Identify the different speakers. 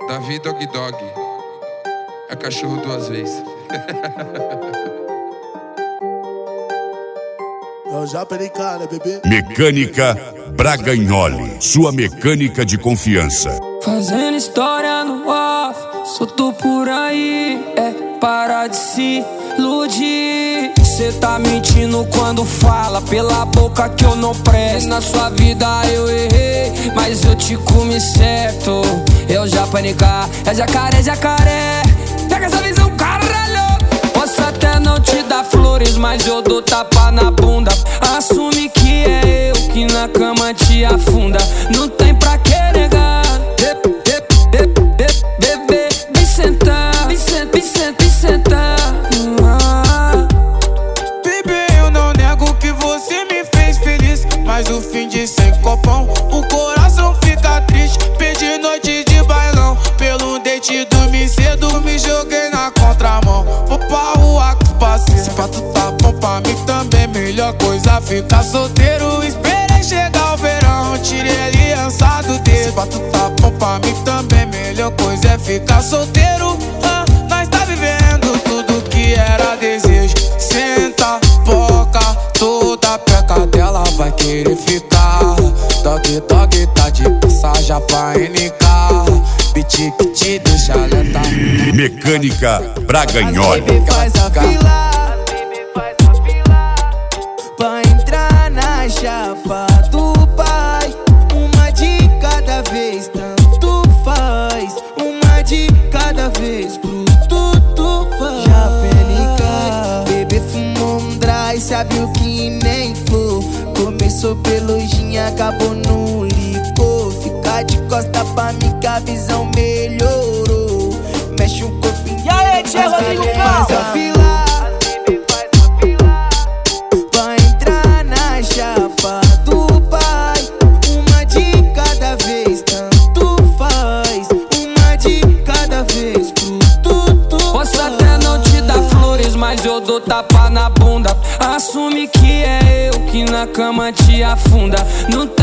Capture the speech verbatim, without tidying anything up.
Speaker 1: Davi Dog Dog é cachorro duas vezes.
Speaker 2: Eu já perei cara, bebê.
Speaker 3: Mecânica Bragagnoli, sua mecânica de confiança.
Speaker 4: Fazendo história no off, solto por aí, é parar de se iludir. Cê tá mentindo quando fala pela boca que eu não presto. Na sua vida eu errei, mas eu te comi certo. Eu já panicar, é jacaré, jacaré. Pega essa visão, caralho. Posso até não te dar flores, mas eu dou tapa na bunda. Assume que é eu que na cama te afunda. Não tem pra que negar. Bebê, vem sentar, vem sentar, vem sentar, vem sentar.
Speaker 5: Bebê, eu não nego que você me fez feliz, mas o fim de sem copão, o coração fica triste. Perdi noite de bailão, pelo date dormi cedo, me joguei na contramão. Vou pra rua com os parceiros, se pra tu tá bom pra mim também, melhor coisa ficar solteiro. Esperei chegar o verão, tirei a aliança do dedo. Se pra tu tá bom pra mim também, melhor coisa é ficar solteiro. ah, Nós tá vivendo tudo que era desejo. Senta, boca, toda peca dela vai querer ficar. Dog, dog, tá de passagem pra N K. Beat que te deixa letal.
Speaker 3: Mecânica Bragagnoli.
Speaker 6: Faz a fila pra entrar na chapa do pai. Uma de cada vez, tanto faz. Uma de cada vez, pro tudo faz. Já penica, bebê fumou um dry, sabe o que nem for. Começou pelo gin, acabou no licor. Fica de costa pra mim que a visão melhorou. Mexe um corpinho.
Speaker 7: E aí, Tia Rodrigo Cal?
Speaker 6: Faz a fila pra entrar na chapa do pai. Uma de cada vez, tanto faz. Uma de cada vez, pro tudo.
Speaker 4: Posso até não te dar flores, mas eu dou tapa na bunda. Assume que é eu que na cama te afunda. Não